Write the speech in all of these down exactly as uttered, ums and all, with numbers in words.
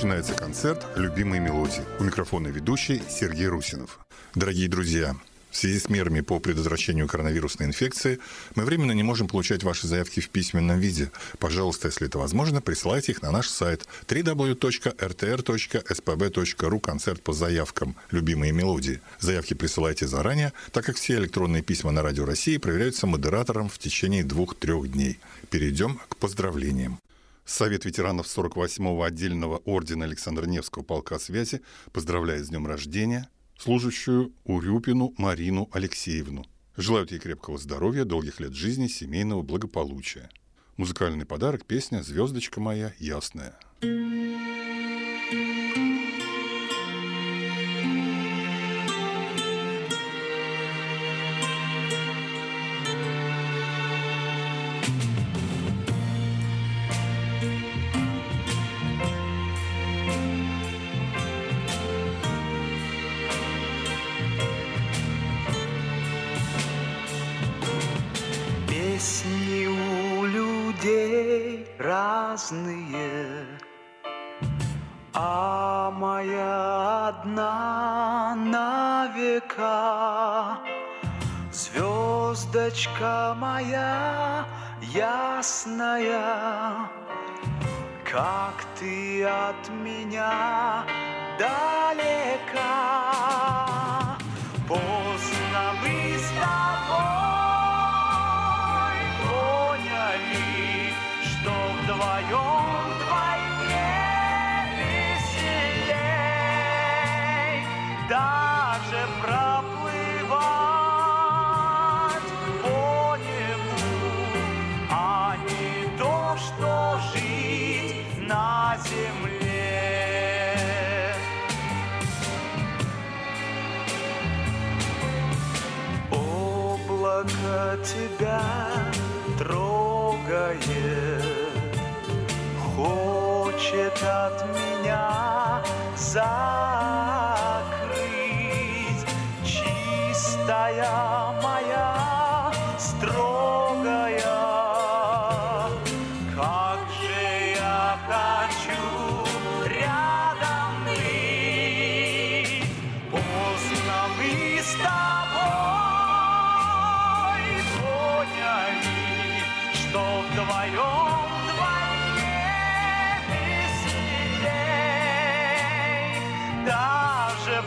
Начинается концерт «Любимые мелодии». У микрофона ведущий Сергей Русинов. Дорогие друзья, в связи с мерами по предотвращению коронавирусной инфекции мы временно не можем получать ваши заявки в письменном виде. Пожалуйста, если это возможно, присылайте их на наш сайт дабл ю дабл ю дабл ю точка эр тэ эр точка эс пэ бэ точка ру «Концерт по заявкам. Любимые мелодии». Заявки присылайте заранее, так как все электронные письма на Радио России проверяются модератором в течение двух-трех дней. Перейдем к поздравлениям. Совет ветеранов сорок восьмого отдельного ордена Александра Невского полка связи поздравляет с днем рождения служащую Урюпину Марину Алексеевну. Желают ей крепкого здоровья, долгих лет жизни, семейного благополучия. Музыкальный подарок – песня «Звездочка моя ясная». Песни у людей разные, а моя одна на века. Звездочка моя ясная, как ты от меня далека. Поздно мы с тобой поняли, что вдвоем вдвойне веселей. Даже проплывать по небу, а не то, что жить на земле. Облако тебя трогает, хочет от меня закрыть. Чистая моя, строгая, как же я хочу рядом быть. Поздно мы с тобой поняли, что вдвоем вдвойне веселей. Даже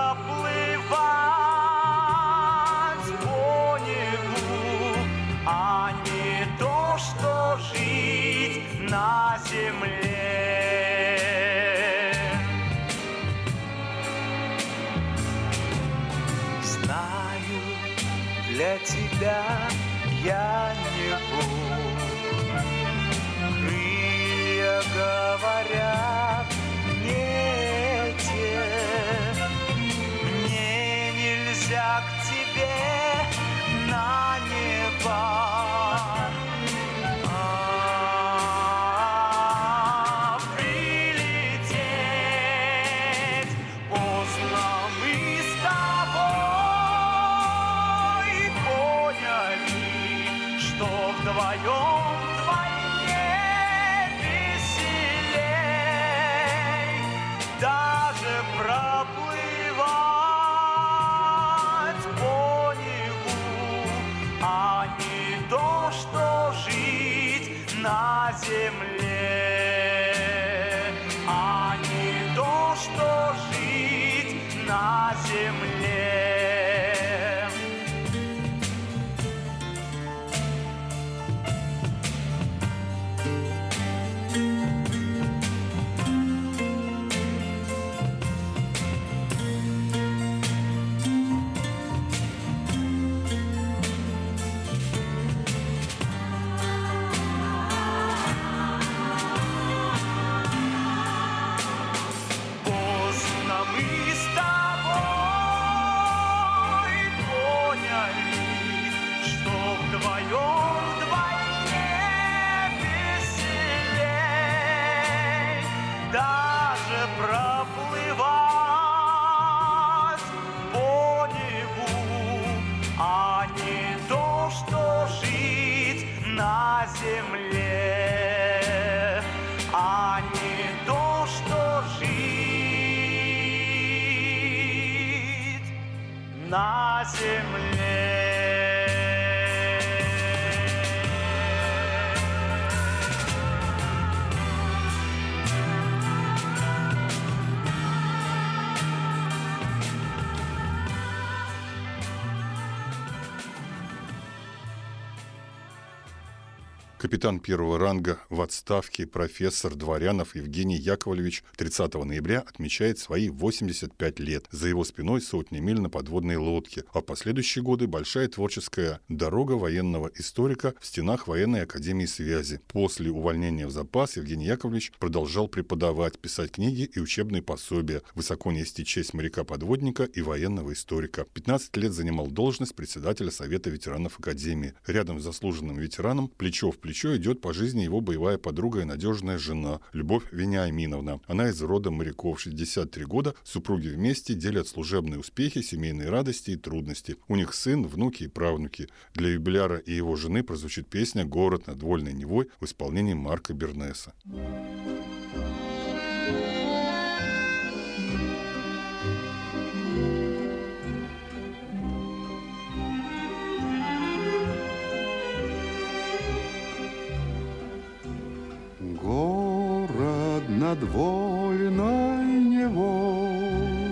проплывать по небу, а не то, что жить на земле. Знаю, для тебя я не Бог. Крылья говорят не те. Мне нельзя к тебе на небо. А прилететь. Поздно мы с тобой поняли, что вдвоем вдвойне веселей. Даже проплывать по небу, а не то, что жить на земле. А не то, что жить на земле. Поздно мы с тобой на земле. Капитан первого ранга в отставке профессор Дворянов Евгений Яковлевич тридцатого ноября отмечает свои восемьдесят пять лет. За его спиной сотни миль на подводной лодке, а в последующие годы большая творческая дорога военного историка в стенах Военной академии связи. После увольнения в запас Евгений Яковлевич продолжал преподавать, писать книги и учебные пособия, высоко нести честь моряка-подводника и военного историка. пятнадцать лет занимал должность председателя Совета ветеранов Академии. Рядом с заслуженным ветераном плечо в плечо идет по жизни его боевая подруга и надежная жена Любовь Вениаминовна. Она из рода моряков. шестьдесят три года супруги вместе делят служебные успехи, семейные радости и трудности. У них сын, внуки и правнуки. Для юбиляра и его жены прозвучит песня «Город над Вольной Невой» в исполнении Марка Бернеса. Город над Вольной Невой,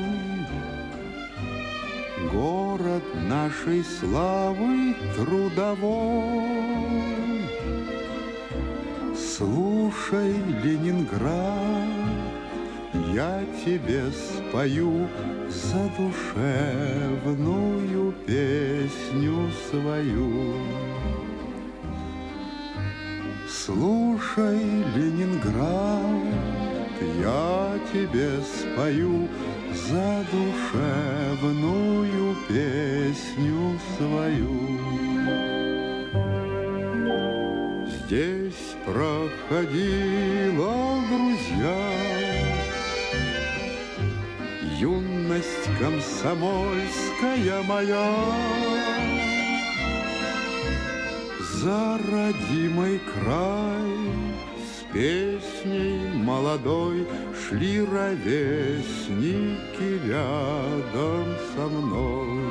город нашей славы трудовой. Слушай, Ленинград, я тебе спою задушевную песню свою. Слушай, Ленинград, я тебе спою задушевную песню свою. Здесь проходила, друзья, юность комсомольская моя. За родимый край с песней молодой шли ровесники рядом со мной.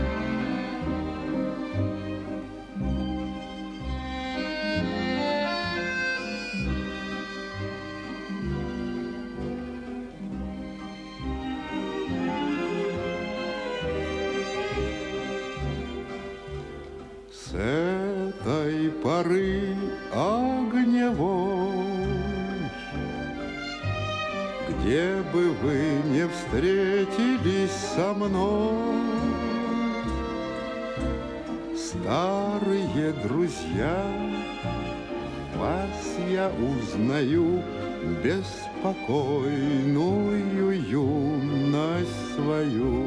С этой поры огневой, где бы вы не встретились со мной, старые друзья, вас я узнаю, беспокойную юность свою.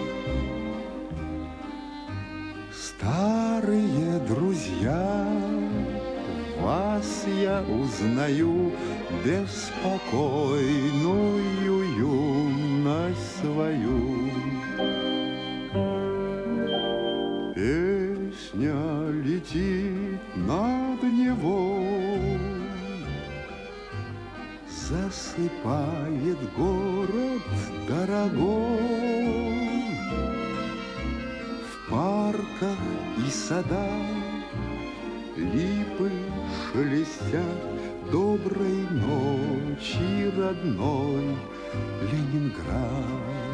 Старые друзья, вас я узнаю, беспокойную юность свою. Песня летит над Невой, засыпает город дорогой. В парках и садах липы шелестят, доброй ночи, родной Ленинград.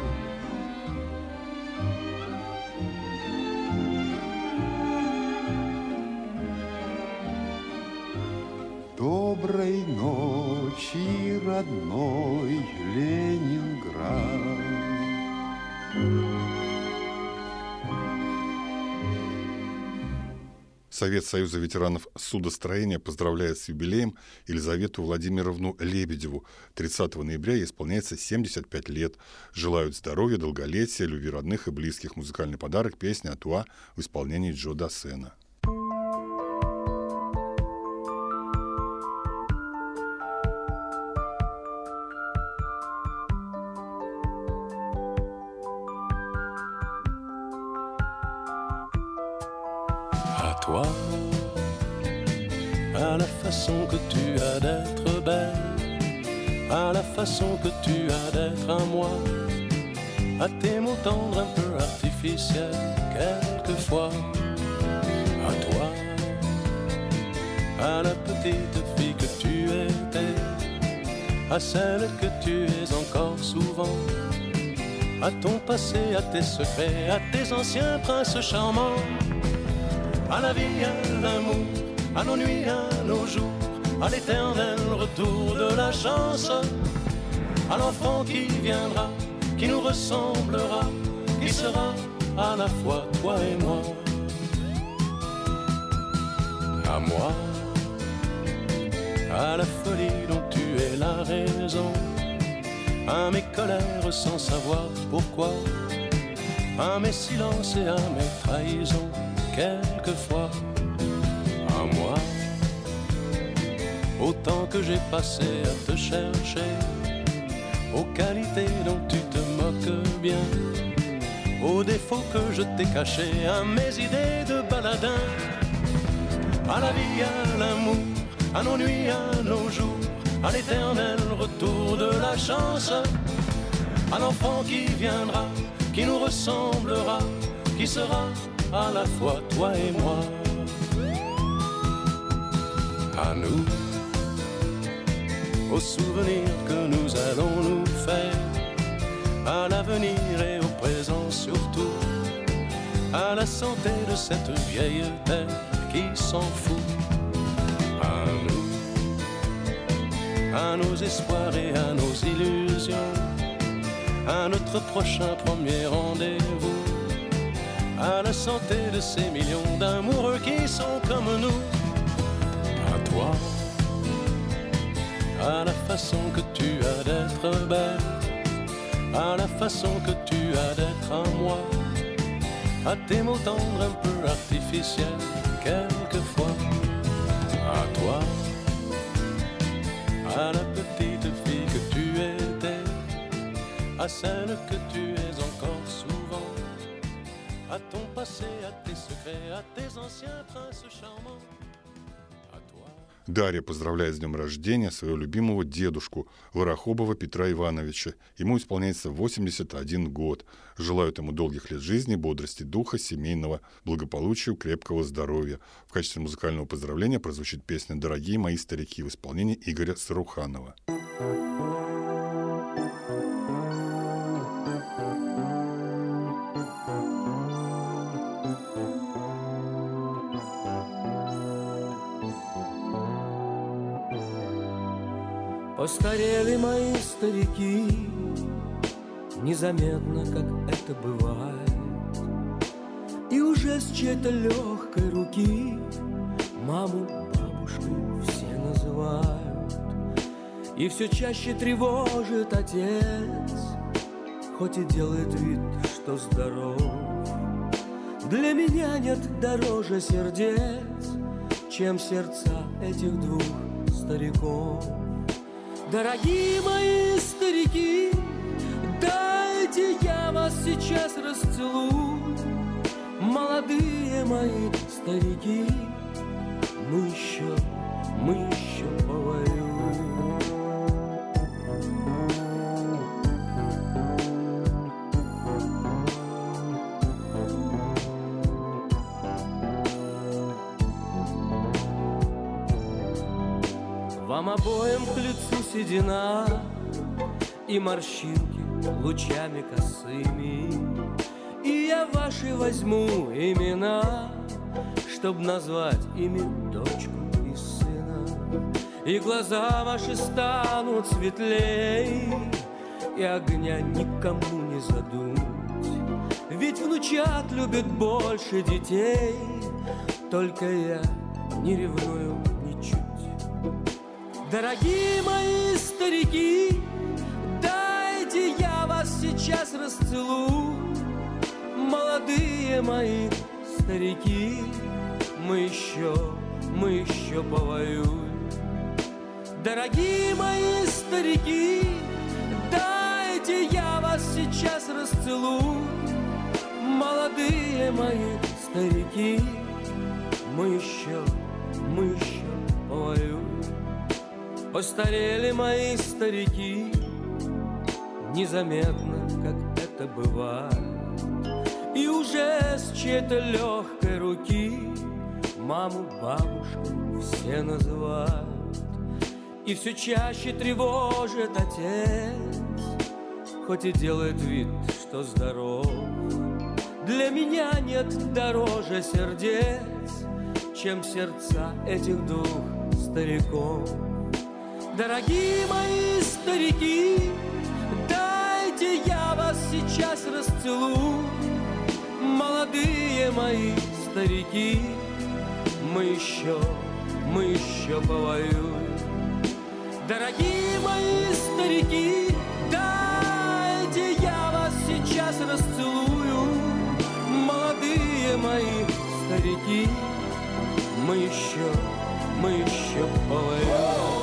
Доброй ночи, родной Ленинград. Совет Союза ветеранов судостроения поздравляет с юбилеем Елизавету Владимировну Лебедеву. тридцатого ноября ей исполняется семьдесят пять лет. Желают здоровья, долголетия, любви родных и близких. Музыкальный подарок — песня «Атуа» в исполнении Джо Дассена. Toi, à la façon que tu as d'être belle, à la façon que tu as d'être à moi, à tes mots tendres un peu artificiels, artificielle quelquefois. À toi, à la petite fille que tu étais, à celle que tu es encore souvent, à ton passé, à tes secrets, à tes anciens princes charmants, à la vie, à l'amour, à nos nuits, à nos jours, à l'éternel retour de la chance, à l'enfant qui viendra, qui nous ressemblera, qui sera à la fois toi et moi. À moi, à la folie dont tu es la raison, à mes colères sans savoir pourquoi, à mes silences et à mes trahisons quelquefois. À moi, au temps que j'ai passé à te chercher, aux qualités dont tu te moques bien, aux défauts que je t'ai cachés, à mes idées de baladin, à la vie, à l'amour, à nos nuits, à nos jours, à l'éternel retour de la chance, à l'enfant qui viendra, qui nous ressemblera, qui sera à la fois toi et moi. À nous, aux souvenirs que nous allons nous faire, à l'avenir et au présent surtout, à la santé de cette vieille terre qui s'en fout. À nous, à nos espoirs et à nos illusions, à notre prochain premier rendez-vous, à la santé de ces millions d'amoureux qui sont comme nous. À toi, à la façon que tu as d'être belle, à la façon que tu as d'être à moi, à tes mots tendres un peu artificiels quelquefois. À toi, à la petite fille que tu étais, à celle que tu es encore souvent, à ton passé, à tes secrets, à tes anciens princes charmants. Дарья поздравляет с днем рождения своего любимого дедушку Ворохобова Петра Ивановича. Ему исполняется восемьдесят один год. Желают ему долгих лет жизни, бодрости духа, семейного благополучия, крепкого здоровья. В качестве музыкального поздравления прозвучит песня «Дорогие мои старики» в исполнении Игоря Саруханова. Постарели мои старики, незаметно, как это бывает, и уже с чьей-то легкой руки маму бабушкой все называют. И все чаще тревожит отец, хоть и делает вид, что здоров. Для меня нет дороже сердец, чем сердца этих двух стариков. Дорогие мои старики, дайте я вас сейчас расцелую. Молодые мои старики, мы еще, мы еще повоюем. Вам обоим к лицу седина и морщинки лучами косыми, и я ваши возьму имена, чтоб назвать ими дочку и сына. И глаза ваши станут светлей, и огня никому не задуть. Ведь внучат любят больше детей, только я не ревную ничуть. Дорогие мои старики, дайте я вас сейчас расцелую. Молодые мои старики, мы еще, мы еще повоюем. Дорогие мои старики, дайте я вас сейчас расцелую. Молодые мои старики, мы еще, мы еще повоюем. Постарели мои старики, незаметно, как это бывает, И уже с чьей-то легкой руки маму бабушкой все называют. И все чаще тревожит отец, хоть и делает вид, что здоров. Для меня нет дороже сердец, чем сердца этих двух стариков. Дорогие мои старики, дайте я вас сейчас расцелую. Молодые мои старики, мы еще, мы еще повоюем. Дорогие мои старики, дайте я вас сейчас расцелую. Молодые мои старики, мы еще, мы еще повоюем.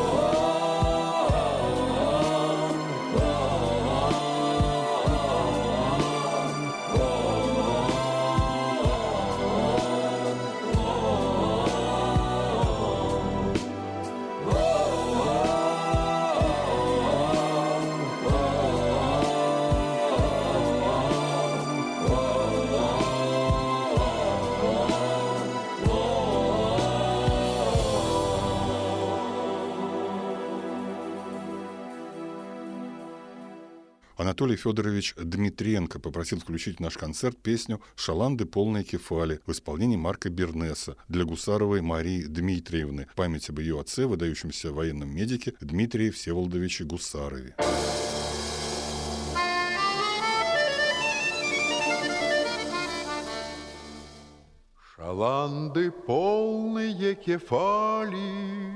Анатолий Федорович Дмитриенко попросил включить в наш концерт песню «Шаланды полные кефали» в исполнении Марка Бернеса для Гусаровой Марии Дмитриевны, память об ее отце, выдающемся военном медике Дмитрии Всеволодовиче Гусарове. Шаланды полные кефали,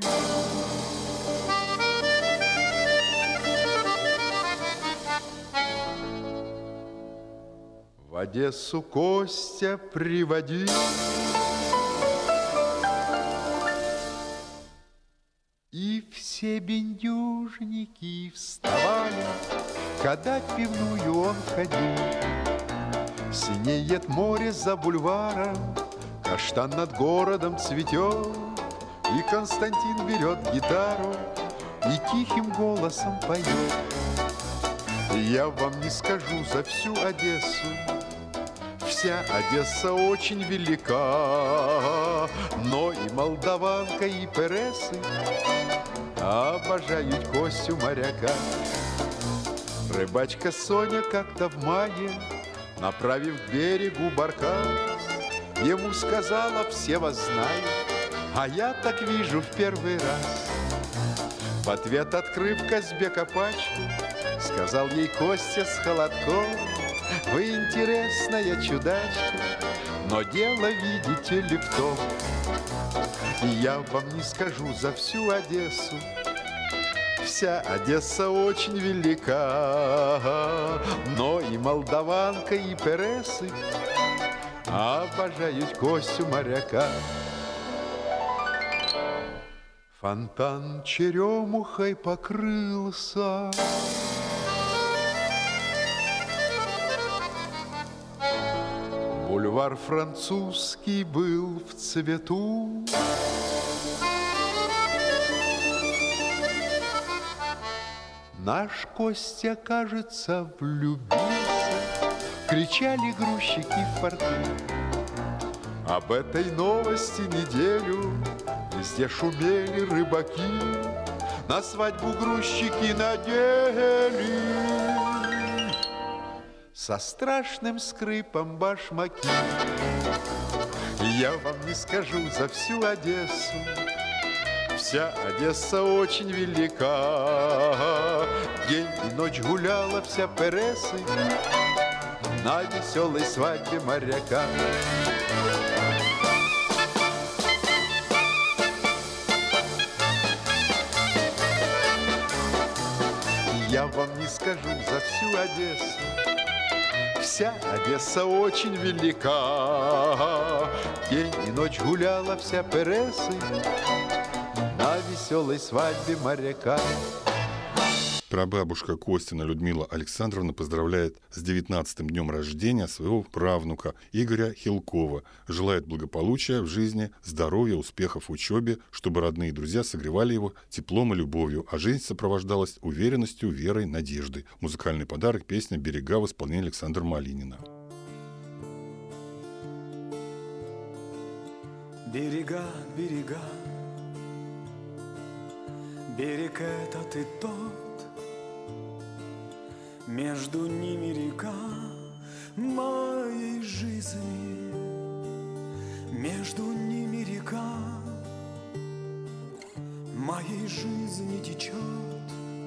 в Одессу Костя приводил. И все бендюжники вставали, когда в пивную он ходил. Синеет море за бульваром, каштан над городом цветет, и Константин берет гитару и тихим голосом поет. Я вам не скажу за всю Одессу, вся Одесса очень велика, но и молдаванка, и пересы обожают Костю моряка. Рыбачка Соня как-то в мае, направив к берегу баркас, ему сказала: все вас знают, а я так вижу в первый раз. В ответ, открыв Казбека пачку, сказал ей Костя с холодком: вы интересная чудачка, но дело, видите ли, в том, и я вам не скажу за всю Одессу, вся Одесса очень велика, но и молдаванка, и пересы обожают Костю моряка. Фонтан черемухой покрылся, бульвар французский был в цвету. Наш Костя, кажется, влюбился, кричали грузчики в порту. Об этой новости неделю везде шумели рыбаки, на свадьбу грузчики надели со страшным скрипом башмаки. Я вам не скажу за всю Одессу, вся Одесса очень велика, день и ночь гуляла вся пересы на веселой свадьбе моряка. Я вам не скажу за всю Одессу, вся Одесса очень велика, день и ночь гуляла вся пересы на веселой свадьбе моряка. Прабабушка Костина Людмила Александровна поздравляет с девятнадцатым днем рождения своего правнука Игоря Хилкова. Желает благополучия в жизни, здоровья, успехов в учебе, чтобы родные и друзья согревали его теплом и любовью, а жизнь сопровождалась уверенностью, верой, надеждой. Музыкальный подарок — песня «Берега» в исполнении Александра Малинина. Берега, берега, берег этот и тот, между ними река моей жизни, между ними река моей жизни течет,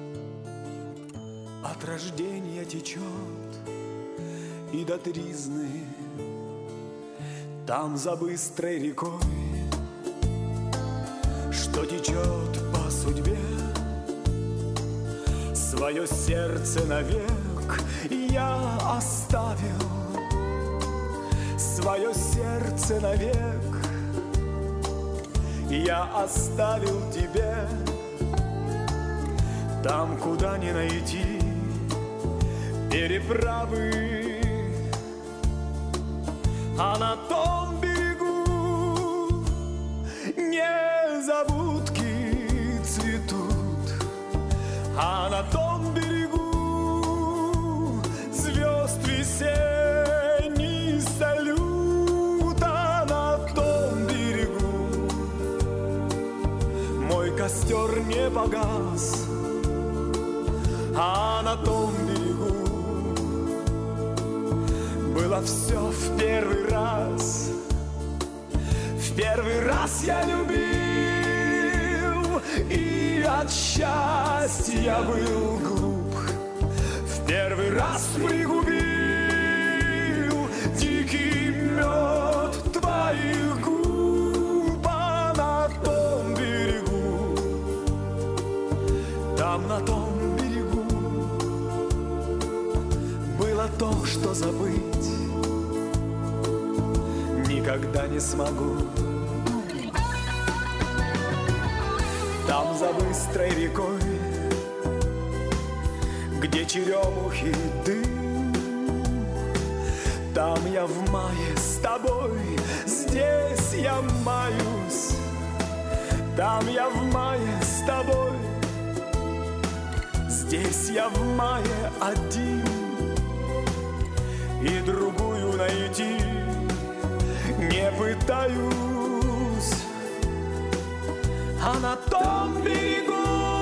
от рождения течет и до тризны. Там за быстрой рекой, что течет по судьбе, свое сердце навек я оставил, свое сердце навек я оставил тебе. Там, куда не найти переправы, а на том берегу незабудки цветут, а на том берегу звезд весенний салют, а на том берегу мой костер не погас, а на том берегу было все в первый раз. В первый раз я любил и от счастья был глуп. В первый раз пригубил дикий мед твоих губ, а на том берегу, там на том берегу было то, что забыть никогда не смогу. Там за быстрой рекой, где черемухи дым, там я в мае с тобой, здесь я маюсь. Там я в мае с тобой, здесь я в мае один, и другую найти не пытаюсь. А на том берегу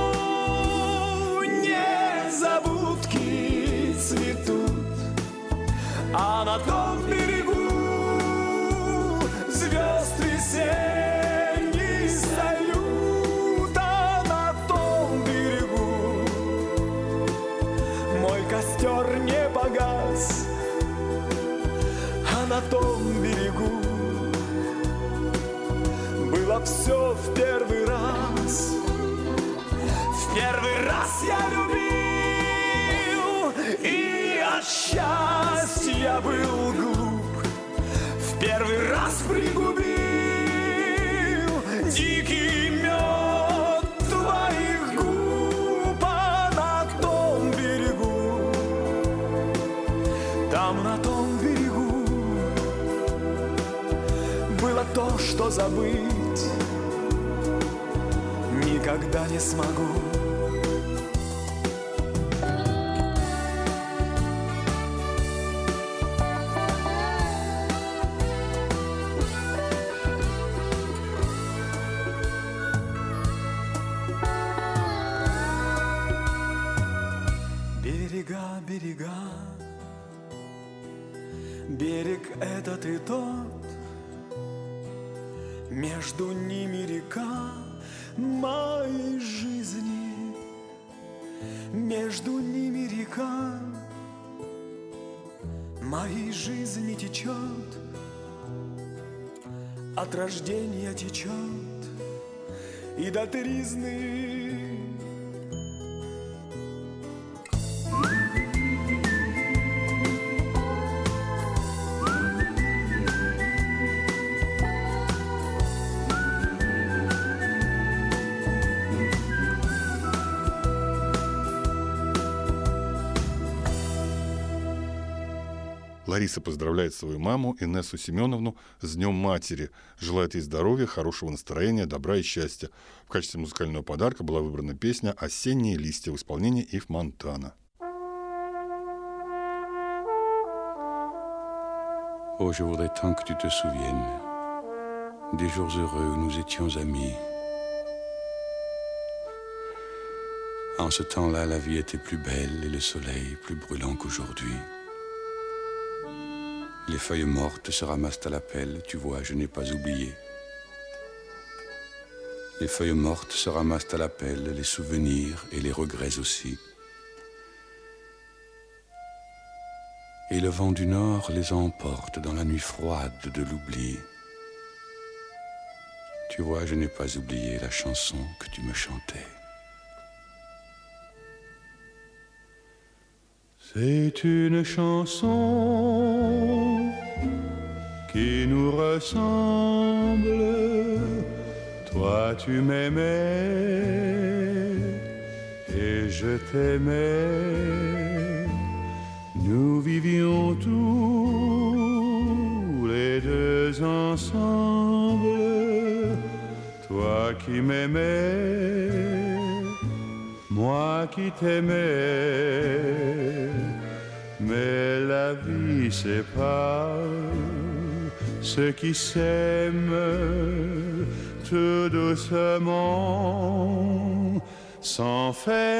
незабудки цветут, а на том берегу звезд весенний салют, а на том берегу мой костер не погас, а на том берегу было все в первый раз. В первый раз я любил и от счастья был глуп. В первый раз пригубил дикий мед твоих губ, а на том берегу, там на том берегу было то, что забыть никогда не смогу. Берега, берега, берег этот и тот, между ними река моей жизни, между ними река моей жизни течет, от рождения течет и до тризны. Лариса поздравляет свою маму Инессу Семеновну с Днем Матери. Желает ей здоровья, хорошего настроения, добра и счастья. В качестве музыкального подарка была выбрана песня «Осенние листья» в исполнении Ив Монтана. Oh, je voudrais tant que tu te souviennes des jours heureux où nous étions amis. En ce temps-là, la vie était plus belle et le soleil plus brûlant qu'aujourd'hui. Les feuilles mortes se ramassent à la pelle, tu vois, je n'ai pas oublié. Les feuilles mortes se ramassent à la pelle, les souvenirs et les regrets aussi. Et le vent du nord les emporte dans la nuit froide de l'oubli. Tu vois, je n'ai pas oublié la chanson que tu me chantais. C'est une chanson qui nous ressemble. Toi tu m'aimais et je t'aimais. Nous vivions tous les deux ensemble. Toi qui m'aimais, moi qui t'aimais. Mais la vie sépare ceux qui s'aiment tout doucement, sans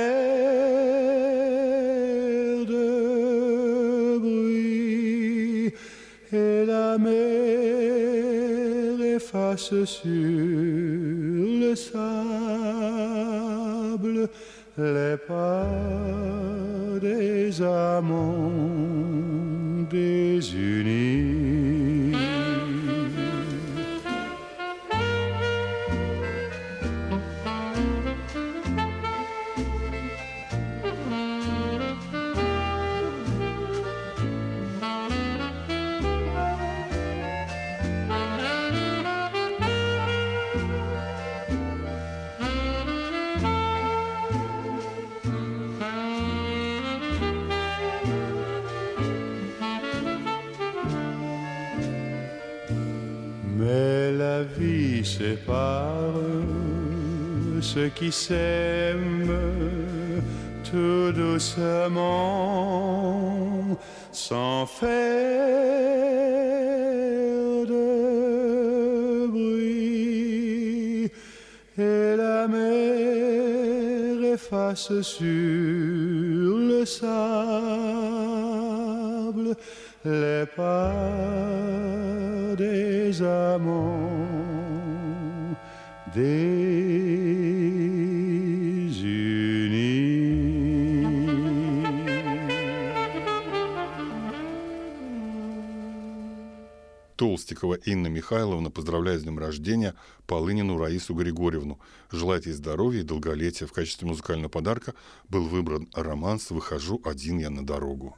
faire de bruit. Et la mer efface sur le sable les pas des amants désunis. Sépare ceux qui s'aiment tout doucement, sans faire de bruit. Et la mer efface sur le sable les pas des amants désunis. Толстикова Инна Михайловна поздравляет с днем рождения Полынину Раису Григорьевну. Желает ей здоровья и долголетия. В качестве музыкального подарка был выбран романс «Выхожу один я на дорогу».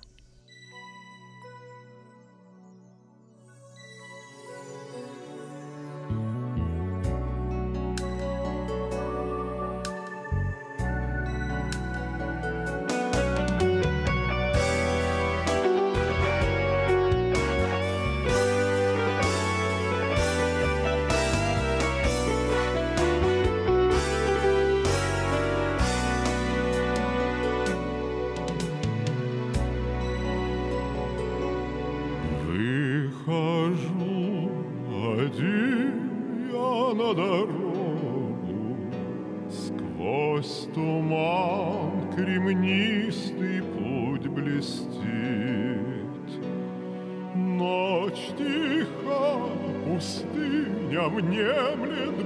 Внемлет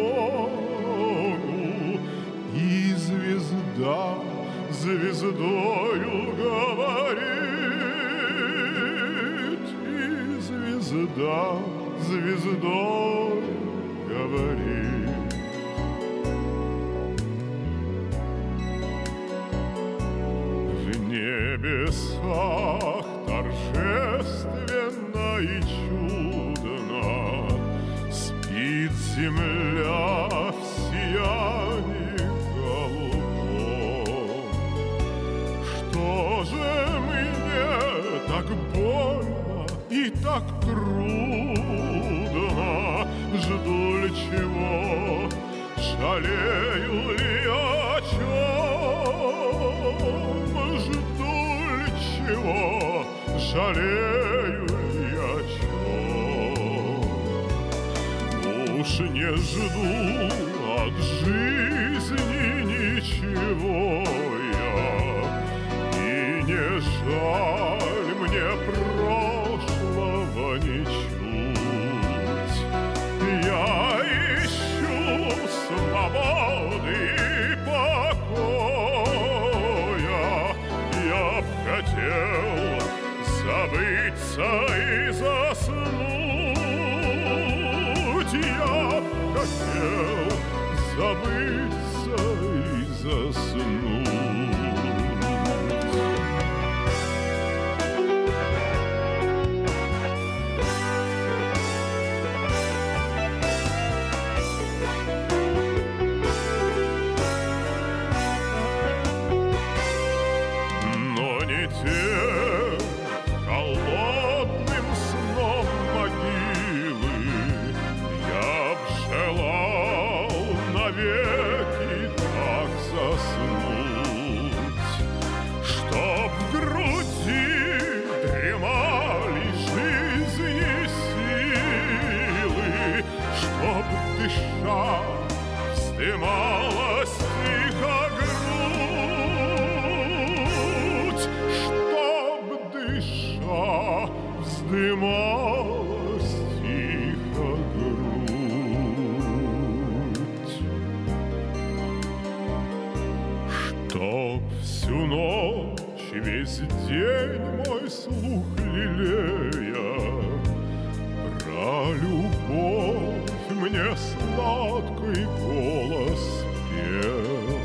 Богу, и звезда звездою говорит, и звезда звездой говорит. В небесах торжественно и чудно спит земля в сиянии голубом. Что же мне так больно и так трудно? Жду ли чего? Жалею ли о чем? Жду ли чего? Жалею ли о чем? уж не жду от жизни ничего я, и не жаль мне прошлого ничуть. Я ищу свободы и покоя, я б хотел забыться и заснуть, я б хотел забыться и заснуть. Но не тем холодным сном могилы я б желал навеки так заснуть, чтоб в груди дремали жизни силы, чтоб дыша вздымалась тихо грудь, чтоб дыша вздымалась тихо грудь, чтоб всю ночь, весь день мой слух лелея про любовь мне сладкий голос пел.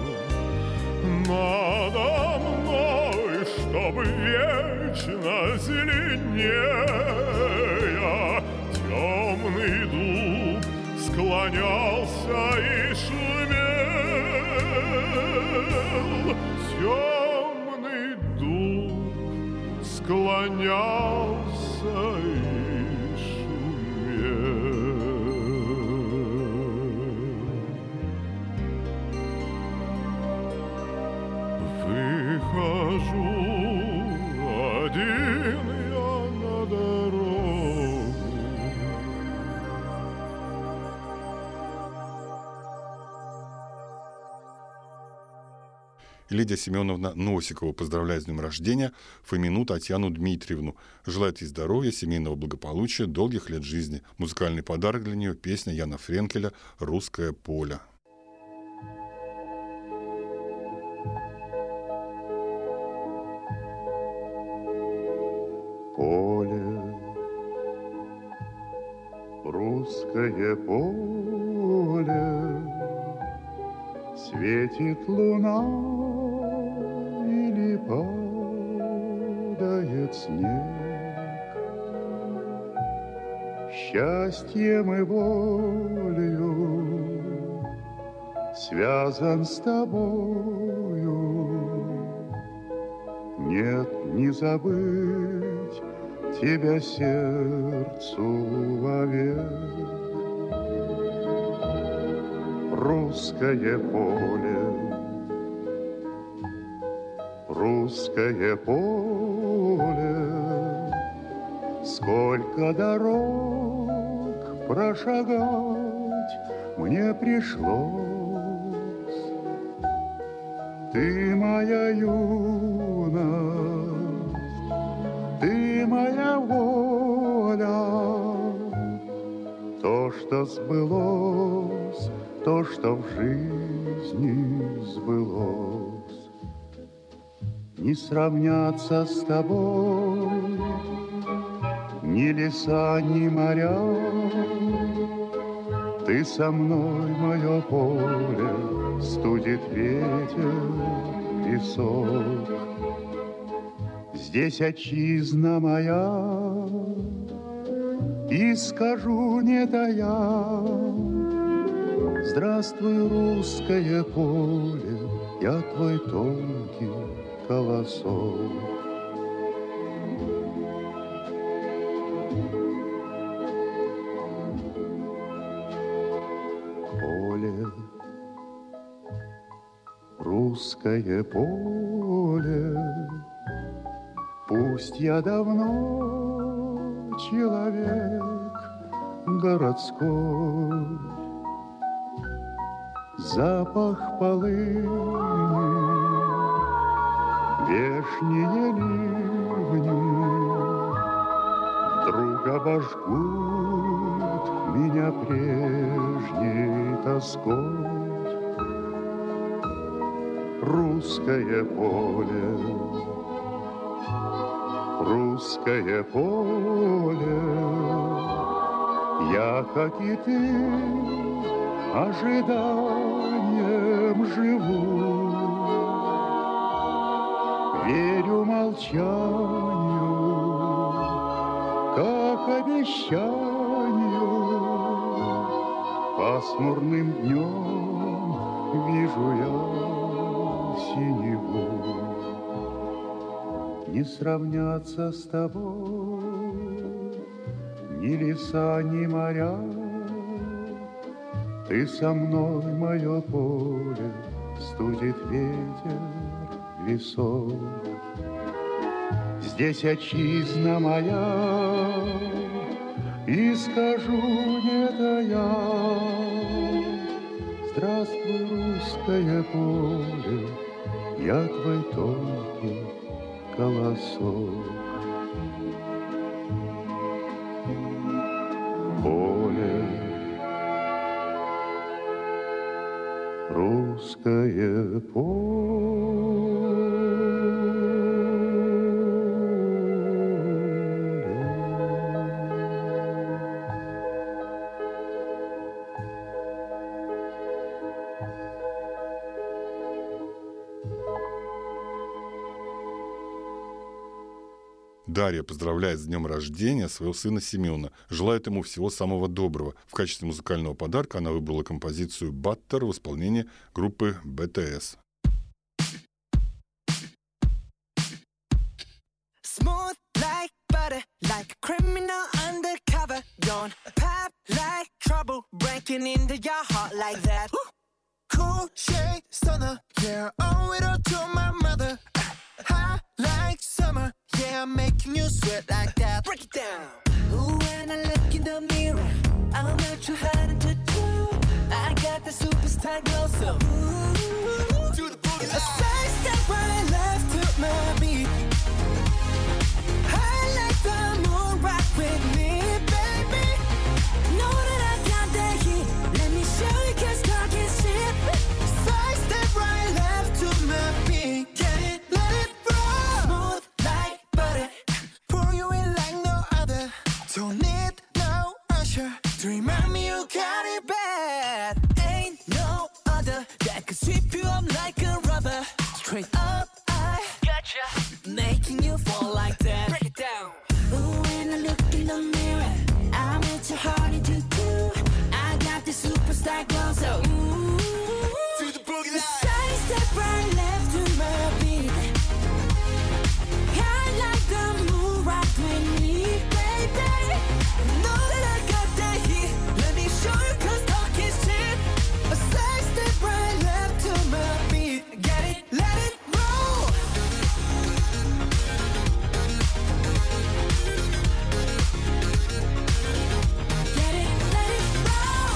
Надо мной, чтоб вечно зеленея, темный дуб склонялся и шумел. Темный дуб склонялся и шумел. Выхожу один я на дорогу. Лидия Семеновна Носикова поздравляет с днем рождения Фомину Татьяну Дмитриевну. Желает ей здоровья, семейного благополучия, долгих лет жизни. Музыкальный подарок для нее — песня Яна Френкеля «Русское поле». Поле, русское поле, светит луна или падает снег. Счастьем и волею связан с тобою. Нет, не забыть тебя сердцу вовек. Русское поле, русское поле, сколько дорог прошагать мне пришлось. Ты моя юность, ты моя воля, то, что сбылось, то, что в жизни сбылось. Не сравняться с тобой ни леса, ни моря. Ты со мной, мое поле, студит ветер, песок. Здесь отчизна моя, и скажу, не тая: здравствуй, русское поле, я твой тонкий колосок. Поле, русское поле, пусть я давно человек, городской. Запах полыни, вешние ливни вдруг обожгут меня прежней тоской. Русское поле, русское поле, я, как и ты, ожиданием живу. Верю молчанию, как обещанию. Пасмурным днем вижу я синеву. Не сравнятся с тобой ни леса, ни моря. Ты со мной, мое поле, студит ветер лесов. Здесь отчизна моя, и скажу не тая: здравствуй, русское поле, я твой тонкий колосок. Поле, русское поле. Дарья поздравляет с днем рождения своего сына Семена, желает ему всего самого доброго. В качестве музыкального подарка она выбрала композицию «Баттер» в исполнении группы бэ тэ эс. Smooth like butter, like a criminal undercover. Don't pop like trouble, breaking into your heart like that. Cool shade stunner, yeah, owe it all to my mother. High like summer, yeah, I'm making you sweat like that. Break it down. Ooh, when I look in the mirror, I'm not too hard to do. I got the superstar glow, so ooh, do the boogie line. A side step right left to my beat. I like the moon rock with me, baby. Know that I got that heat. Let me show you, 'cause talk is cheap. Side step right left to my beat. Get it, let it roll. Smooth like butter, pour you in like no other. Don't need no usher to remind me you got it bad. Ain't no other that could sweep you up like a rubber. Straight up, I gotcha, making you fall like that. Break it down. Ooh, when I look in the mirror, I'm at your heart into two. I got the superstar glow, so ooh, to the boogie line. Side step right left to my beat. I like the moon rock with me, baby. Know that I got that heat. Let me show you, 'cause talk is cheap. A side step right left to my beat. Get it, let it roll. Get it, let it roll.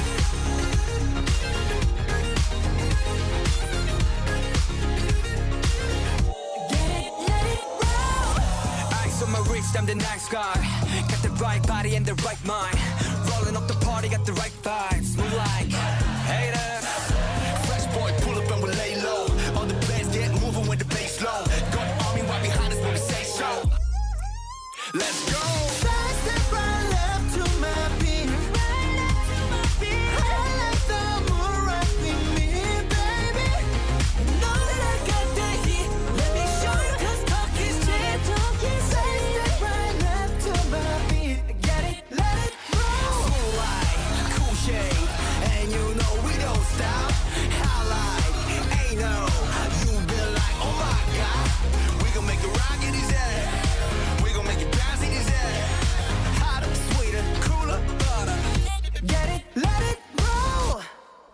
Get it, let it roll. Eyes on my wrist, I'm the nice guy. Got the right body and the right mind. Rolling up the party, got the right vibes. Move like haters. Fresh boy, pull up and we lay low. All the players get moving with the bass low. Got the army right behind us when we say so. Let's go. Side step right left to my beat. I like the moon rock with me, baby. Know that I got that heat. Let me show you, 'cause talk is cheap. Side step right left to my beat. Get it, let it roll. Cool light, cool shade, and you know we don't stop. Highlight, ain't no, you been like, oh my god. We gon' make it rock in his head. We gon' make it bounce in his head.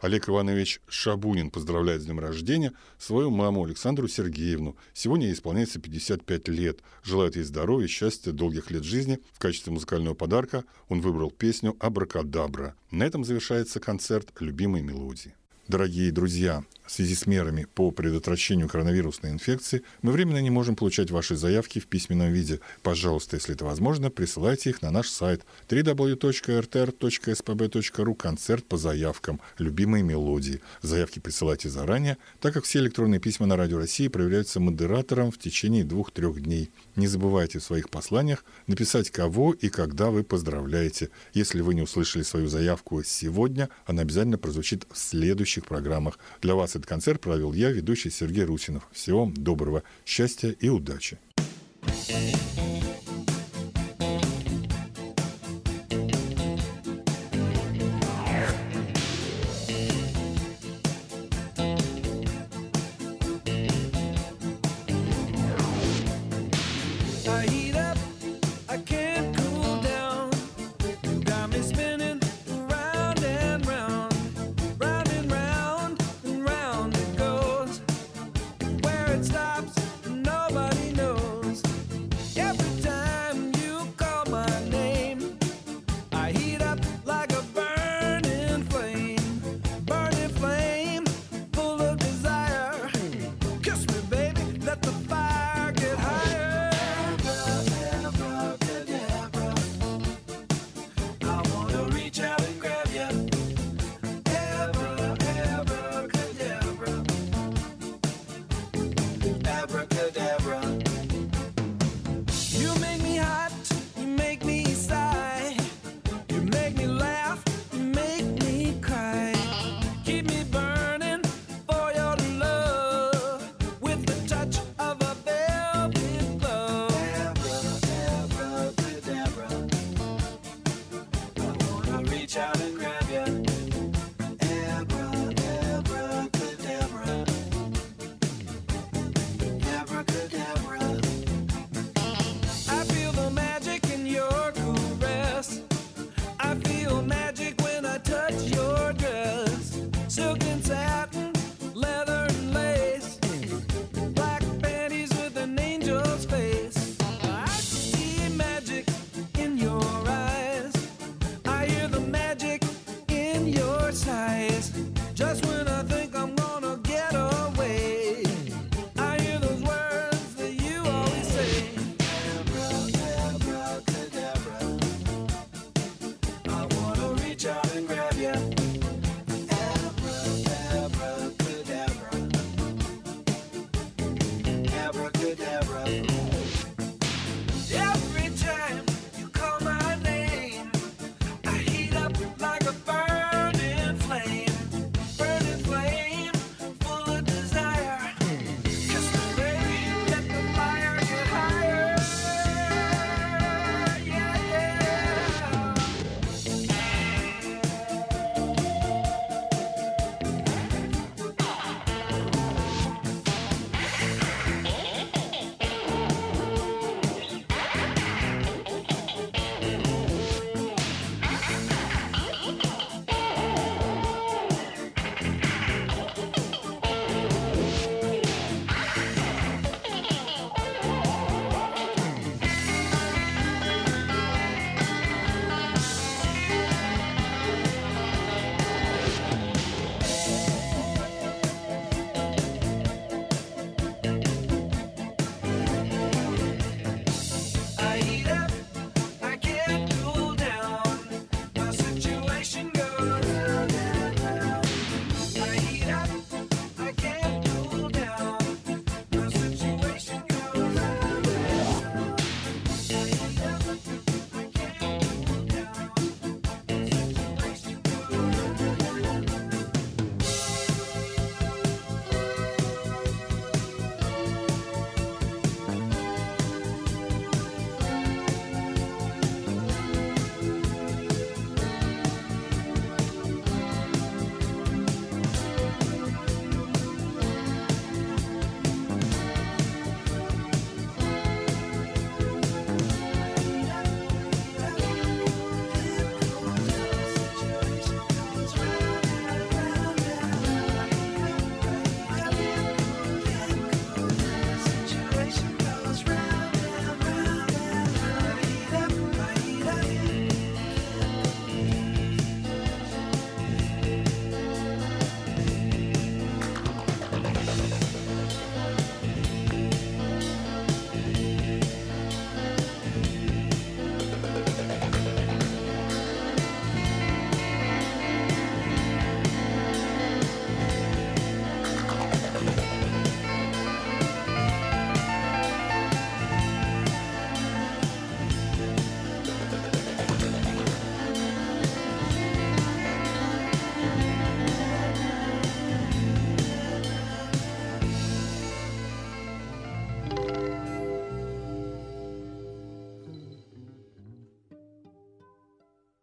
Олег Иванович Шабунин поздравляет с днем рождения свою маму Александру Сергеевну. Сегодня ей исполняется пятьдесят пять лет. Желает ей здоровья, счастья, долгих лет жизни. В качестве музыкального подарка он выбрал песню «Абракадабра». На этом завершается концерт любимой мелодии. Дорогие друзья, в связи с мерами по предотвращению коронавирусной инфекции мы временно не можем получать ваши заявки в письменном виде. Пожалуйста, если это возможно, присылайте их на наш сайт дабл ю дабл ю дабл ю точка эр тэ эр точка эс пэ бэ точка ру «Концерт по заявкам. Любимые мелодии». Заявки присылайте заранее, так как все электронные письма на Радио России проверяются модератором в течение двух-трех дней. Не забывайте в своих посланиях написать, кого и когда вы поздравляете. Если вы не услышали свою заявку сегодня, она обязательно прозвучит в следующих программах. Для вас этот концерт провел я, ведущий Сергей Русинов. Всего вам доброго, счастья и удачи. Reach out and